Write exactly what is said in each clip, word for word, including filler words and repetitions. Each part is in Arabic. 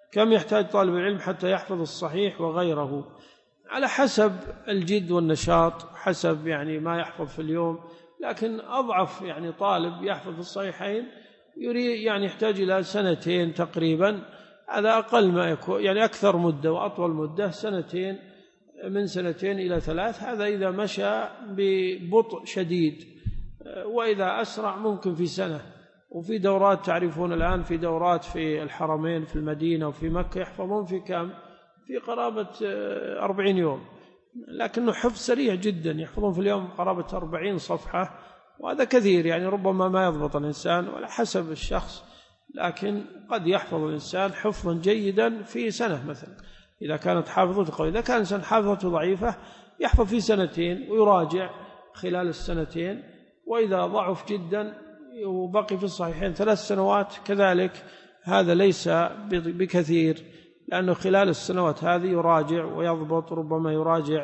كم يحتاج طالب العلم حتى يحفظ الصحيح وغيره؟ على حسب الجد والنشاط، حسب يعني ما يحفظ في اليوم. لكن أضعف يعني طالب يحفظ الصحيحين يريد يعني يحتاج إلى سنتين تقريبا، هذا أقل ما يكون. يعني أكثر مدة وأطول مدة سنتين، من سنتين إلى ثلاث، هذا إذا مشى ببطء شديد. وإذا أسرع ممكن في سنة. وفي دورات تعرفون الآن في دورات في الحرمين في المدينة وفي مكة يحفظون في كم؟ في قرابة أربعين يوم، لكنه حفظ سريع جدا، يحفظون في اليوم قرابة أربعين صفحة، وهذا كثير. يعني ربما ما يضبط الإنسان ولا حسب الشخص، لكن قد يحفظ الإنسان حفظا جيدا في سنة مثلا إذا كانت حافظته قوية. إذا كان الإنسان حافظته ضعيفة يحفظ في سنتين ويراجع خلال السنتين. وإذا ضعف جدا وبقي في الصحيحين ثلاث سنوات كذلك، هذا ليس بكثير، لأنه خلال السنوات هذه يراجع ويضبط، ربما يراجع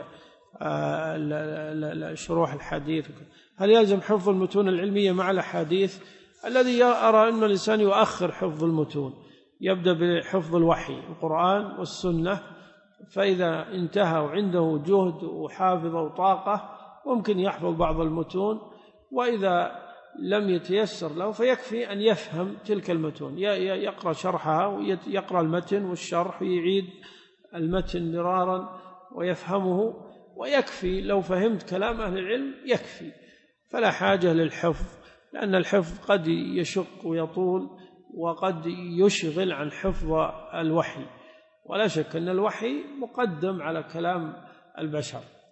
شروح الحديث. هل يلزم حفظ المتون العلمية مع الأحاديث؟ الذي أرى أن الإنسان يؤخر حفظ المتون، يبدأ بحفظ الوحي القرآن والسنة، فإذا انتهى وعنده جهد وحافظ وطاقة ممكن يحفظ بعض المتون. وإذا لم يتيسر له فيكفي أن يفهم تلك المتون، يقرأ شرحها ويقرأ المتن والشرح ويعيد المتن مرارا ويفهمه، ويكفي. لو فهمت كلام أهل العلم يكفي، فلا حاجة للحفظ، لأن الحفظ قد يشق ويطول وقد يشغل عن حفظ الوحي، ولا شك أن الوحي مقدم على كلام البشر.